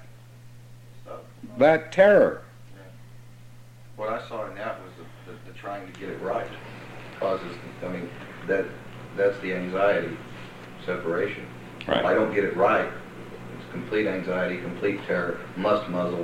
terror. What I saw in that was the trying to get it right causes, that's the anxiety separation. Right. If I don't get it right, it's complete anxiety, complete terror, must muzzle,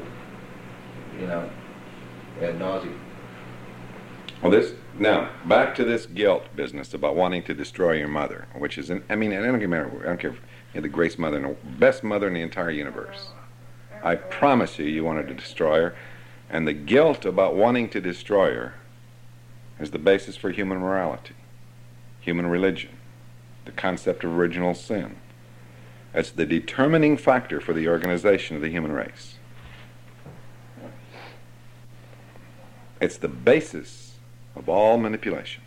ad nauseum. Well, now back to this guilt business about wanting to destroy your mother, which is, I don't care if you're the greatest mother, the best mother in the entire universe. I promise you wanted to destroy her, and the guilt about wanting to destroy her is the basis for human morality, human religion, the concept of original sin. It's the determining factor for the organization of the human race. It's the basis of all manipulation.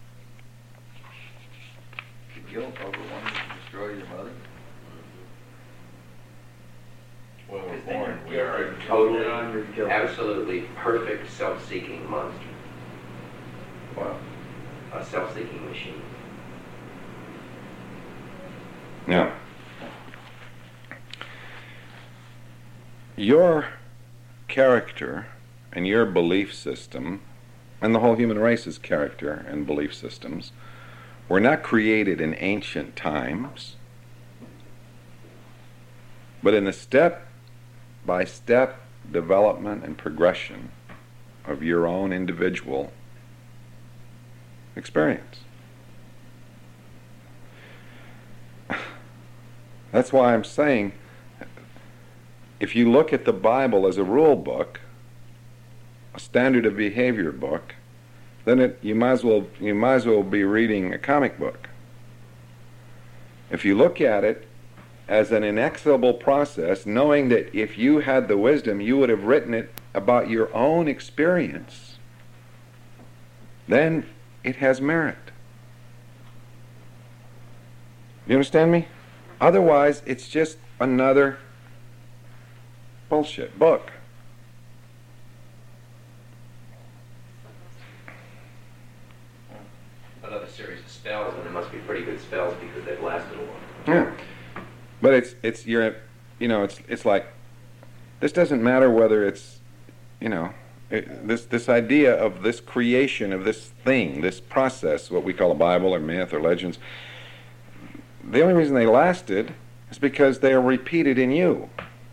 The guilt over wanting to destroy your mother? When we're born, we are Totally, absolutely perfect self-seeking monster. Wow. A self-seeking machine. Now, your character and your belief system, and the whole human race's character and belief systems, were not created in ancient times, but in the step-by-step development and progression of your own individual experience. That's why I'm saying, if you look at the Bible as a rule book, a standard of behavior book, then you might as well be reading a comic book. If you look at it as an inexorable process, knowing that if you had the wisdom, you would have written it about your own experience, then it has merit. You understand me? Otherwise, it's just another bullshit book. Another series of spells, and they must be pretty good spells because they've lasted a while. Yeah, but it's like, this doesn't matter whether it's, this idea of this creation of this thing, this process, what we call a Bible or myth or legends. The only reason they lasted is because they are repeated in you.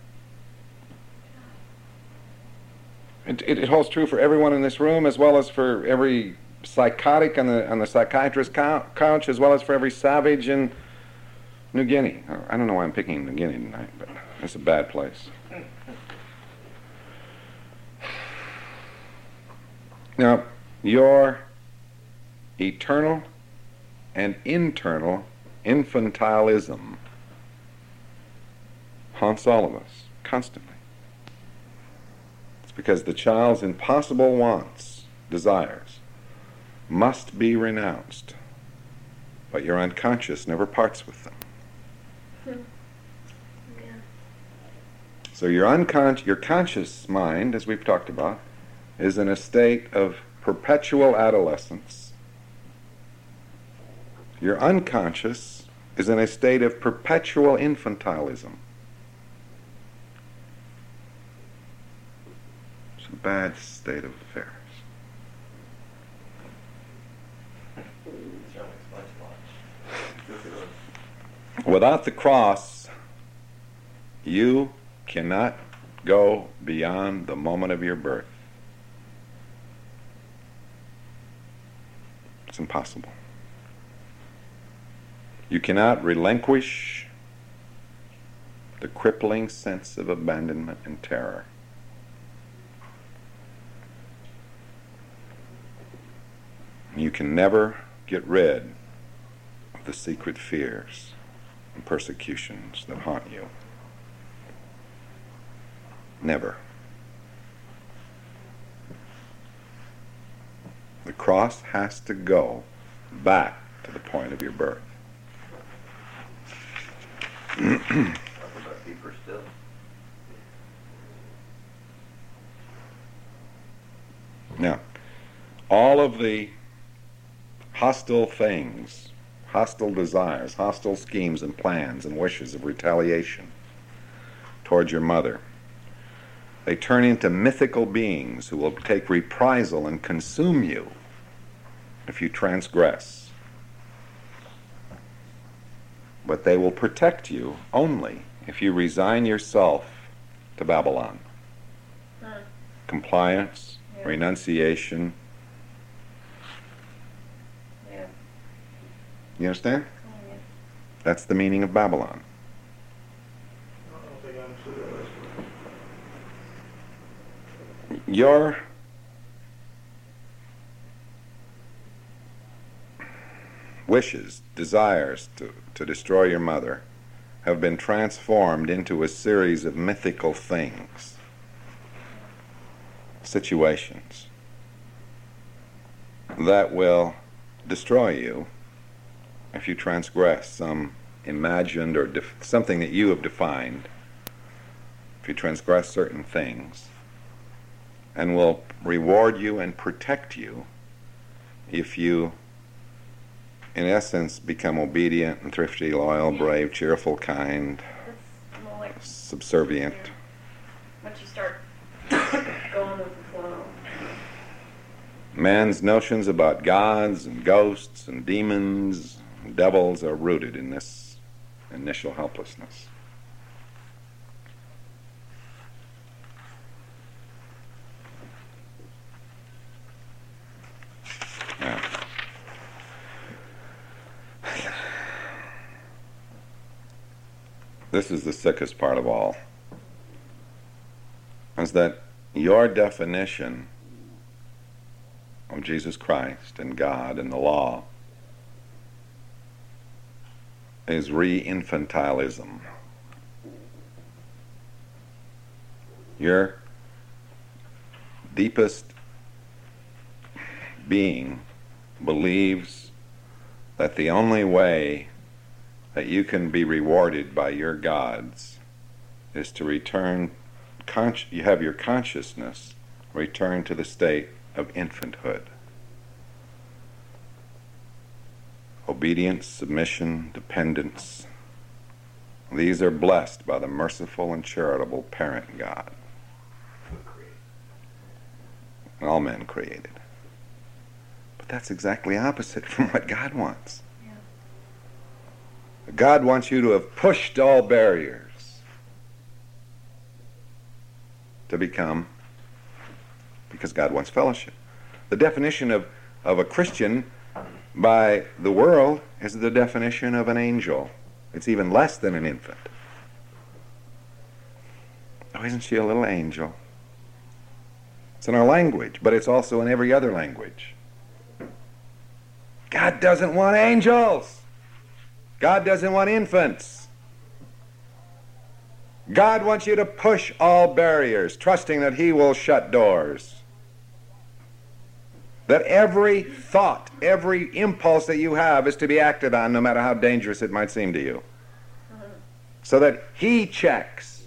It holds true for everyone in this room, as well as for every psychotic on the psychiatrist's couch, as well as for every savage in New Guinea. I don't know why I'm picking New Guinea tonight, but it's a bad place. Now, your eternal and internal infantilism haunts all of us constantly. It's because the child's impossible wants, desires, must be renounced, but your unconscious never parts with them. Yeah. So your conscious mind, as we've talked about, is in a state of perpetual adolescence. Your unconscious is in a state of perpetual infantilism. It's a bad state of affairs. Without the cross, you cannot go beyond the moment of your birth. It's impossible. You cannot relinquish the crippling sense of abandonment and terror. You can never get rid of the secret fears and persecutions that haunt you. Never. The cross has to go back to the point of your birth. Talk about deeper still. Now, all of the hostile things, hostile desires, hostile schemes and plans and wishes of retaliation towards your mother, they turn into mythical beings who will take reprisal and consume you if you transgress. But they will protect you only if you resign yourself to Babylon. Compliance, renunciation. Yeah. You understand? Oh, yeah. That's the meaning of Babylon. I don't think I understood that last one. Your wishes, desires to destroy your mother have been transformed into a series of mythical things, situations that will destroy you if you transgress some imagined or something that you have defined, if you transgress certain things, and will reward you and protect you if you, in essence, become obedient and thrifty, loyal, brave, cheerful, kind, That's more like subservient. once you start going with the flow. Man's notions about gods and ghosts and demons and devils are rooted in this initial helplessness. Now, this is the sickest part of all, is that your definition of Jesus Christ and God and the law is re-infantilism. Your deepest being believes that the only way that you can be rewarded by your gods is to return, you have your consciousness return to the state of infanthood. Obedience, submission, dependence. These are blessed by the merciful and charitable parent God. And all men created. But that's exactly opposite from what God wants. Yeah. God wants you to have pushed all barriers to become, because God wants fellowship. The definition of a Christian by the world is the definition of an angel. It's even less than an infant. Oh, isn't she a little angel? It's in our language, but it's also in every other language. God doesn't want angels. God doesn't want infants. God wants you to push all barriers, trusting that He will shut doors. That every thought, every impulse that you have is to be acted on, no matter how dangerous it might seem to you. So that He checks.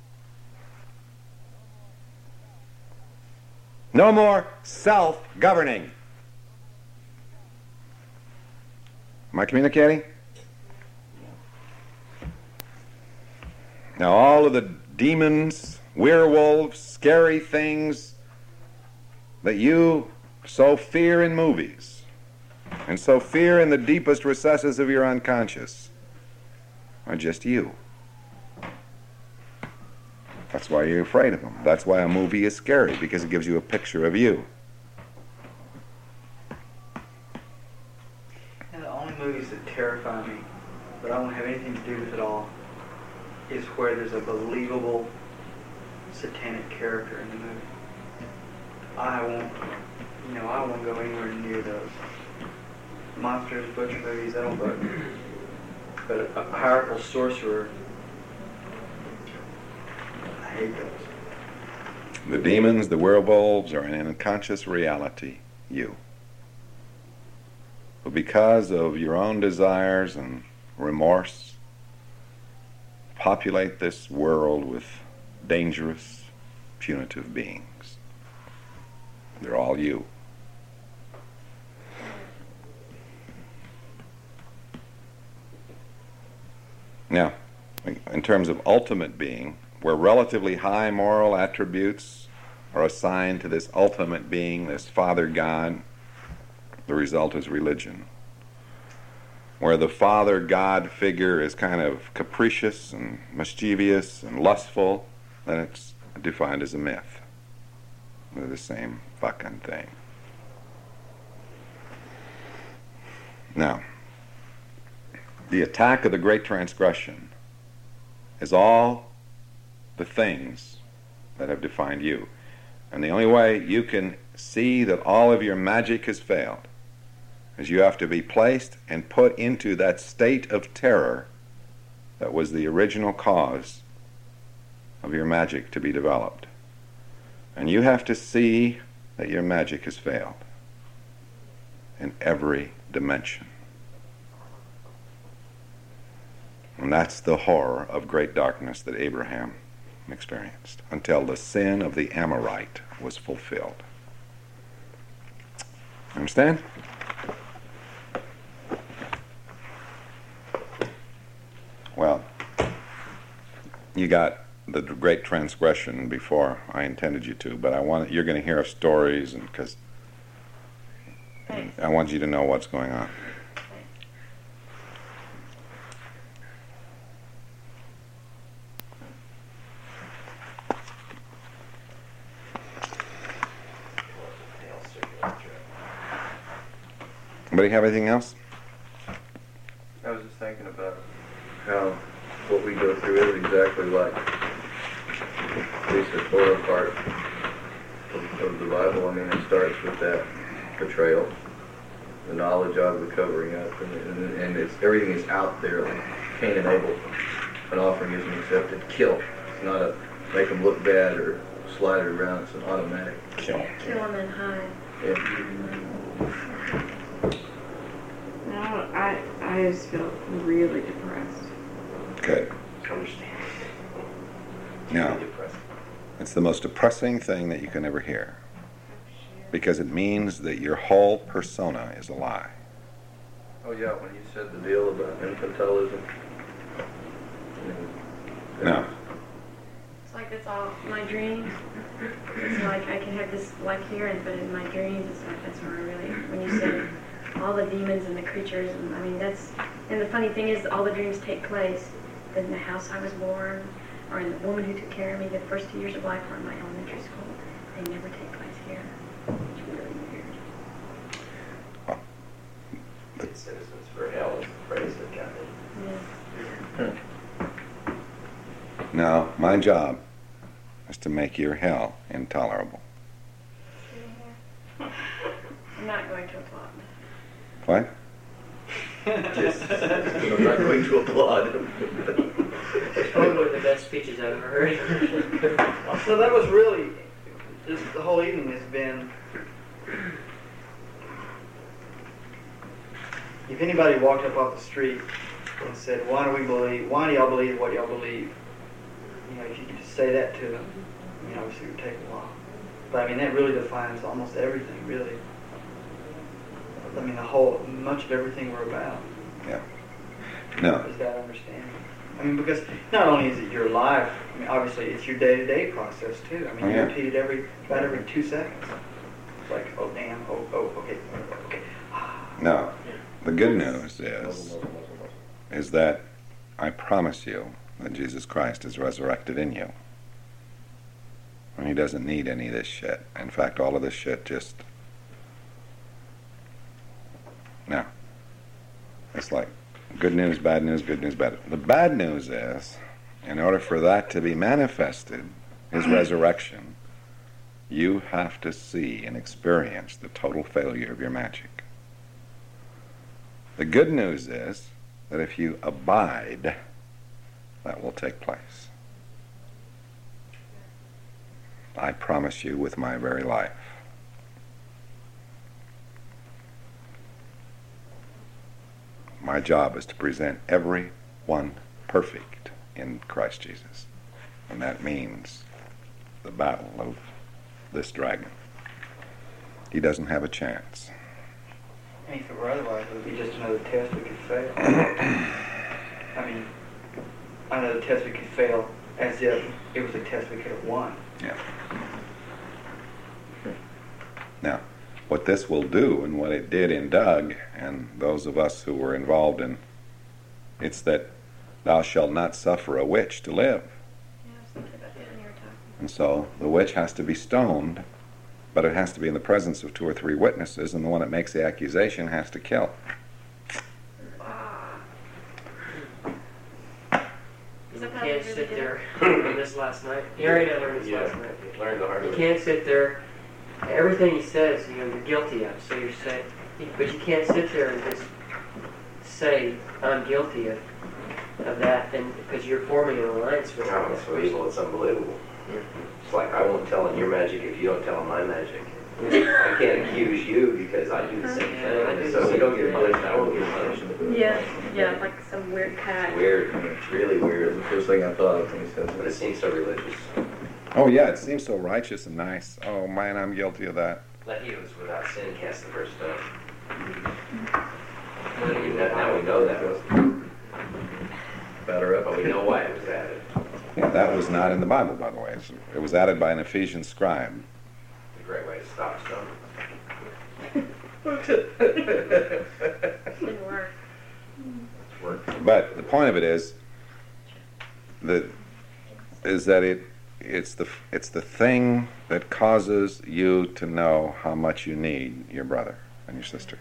No more self-governing. Am I communicating? Now, all of the demons, werewolves, scary things that you so fear in movies and so fear in the deepest recesses of your unconscious are just you. That's why you're afraid of them. That's why a movie is scary, because it gives you a picture of you. And the only movies that terrify me, that I don't have anything to do with at all, is where there's a believable satanic character in the movie. I won't go anywhere near those. Monsters, butcher movies, I don't bug me. But a powerful sorcerer, I hate those. The demons, the werewolves are an unconscious reality, you. But because of your own desires and remorse, populate this world with dangerous, punitive beings. They're all you. Now, in terms of ultimate being, where relatively high moral attributes are assigned to this ultimate being, this Father God, the result is religion. Where the Father God figure is kind of capricious and mischievous and lustful, then it's defined as a myth. They're the same fucking thing. Now, the attack of the great transgression is all the things that have defined you. And the only way you can see that all of your magic has failed is you have to be placed and put into that state of terror that was the original cause of your magic to be developed. And you have to see that your magic has failed in every dimension. And that's the horror of great darkness that Abraham experienced until the sin of the Amorite was fulfilled. Understand? Well, you got the great transgression before I intended you to, but you're going to hear stories, and because I want you to know what's going on. Anybody have anything else? I was just thinking about how what we go through is exactly like at least the Torah part of the Bible. I mean, it starts with that betrayal, the knowledge of, the covering up, and it's everything is out there, like Cain and Abel. An offering isn't accepted. Kill. It's not a make them look bad or slide it around. It's an automatic Kill. Kill them and hide. Yeah. No, I just feel really depressed. Good. Understand. Now, it's the most depressing thing that you can ever hear, because it means that your whole persona is a lie. Oh yeah, when you said the deal about infantilism. No. It's like that's all my dreams. It's like I can have this life here, but in my dreams, it's like that's where I really, when you said all the demons and the creatures, and I mean that's, and the funny thing is all the dreams take place in the house I was born, or in the woman who took care of me the first 2 years of life, or in my elementary school. They never take place here. It's really weird. Good citizens for hell is the phrase that got me. Yeah. No, my job is to make your hell intolerable. I'm not going to applaud. What? I'm not going to applaud. It's probably one of the best speeches I've ever heard. So that was really, the whole evening has been, if anybody walked up off the street and said, why do y'all believe what y'all believe? You know, if you could just say that to them, I mean, obviously it would take a while. But I mean, that really defines almost everything, really. I mean, much of everything we're about. Yeah. No. Is that understanding? I mean, because not only is it your life, I mean, obviously it's your day-to-day process too. I mean, you repeat it about every 2 seconds. It's like, oh damn, okay. No. The good news is that I promise you that Jesus Christ is resurrected in you. And he doesn't need any of this shit. In fact, all of this shit just... Now, it's like good news, bad news, good news, bad news. The bad news is, in order for that to be manifested, his resurrection, you have to see and experience the total failure of your magic. The good news is that if you abide, that will take place. I promise you with my very life. My job is to present everyone perfect in Christ Jesus. And that means the battle of this dragon. he doesn't have a chance. I mean, if it were otherwise, it would be just another test we could fail. I mean, another test we could fail as if it was a test we could have won. Yeah. Now, what this will do, and what it did in Doug, and those of us who were involved in, it's that thou shalt not suffer a witch to live. Yeah, I was thinking about that when you were talking. And so the witch has to be stoned, but it has to be in the presence of 2 or 3 witnesses, and the one that makes the accusation has to kill. Wow. You So how can't do you sit really do there. I learned this last night. You already learned this last night. Learn the hard You way. can't sit there. Everything he says, you know, you're guilty of. So you're saying, but you can't sit there and just say, I'm guilty of that, and because you're forming an alliance with Oh, that it's so person. evil, it's unbelievable. Yeah. It's like I won't tell on your magic if you don't tell on my magic. I can't accuse you because I do the same Yeah, I do thing. the So you same don't get thing. punished, I won't get punished. Yeah, like some weird It's cat. weird, it's really It was weird, the first thing I thought of when he said but that. it seems so religious. Oh yeah, it seems so righteous and nice. Oh man, I'm guilty of that. Let he who is without sin cast the first stone. What do you Now we know that, Batter up. but we know why it was added. Yeah, that was not in the Bible, by the way. It was added by an Ephesian scribe. It's a great way to stop stone. Didn't work. It's work. But the point of it is that it's the thing that causes you to know how much you need your brother and your sister,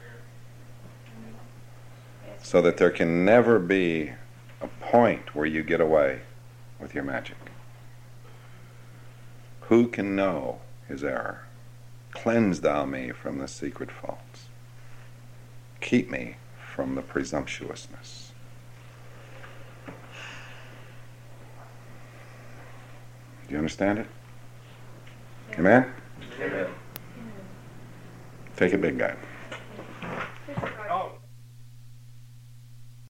so that there can never be a point where you get away with your magic. Who can know his error? Cleanse thou me from the secret faults. Keep me from the presumptuousness. Do you understand it? Amen? Amen. Take it, big guy.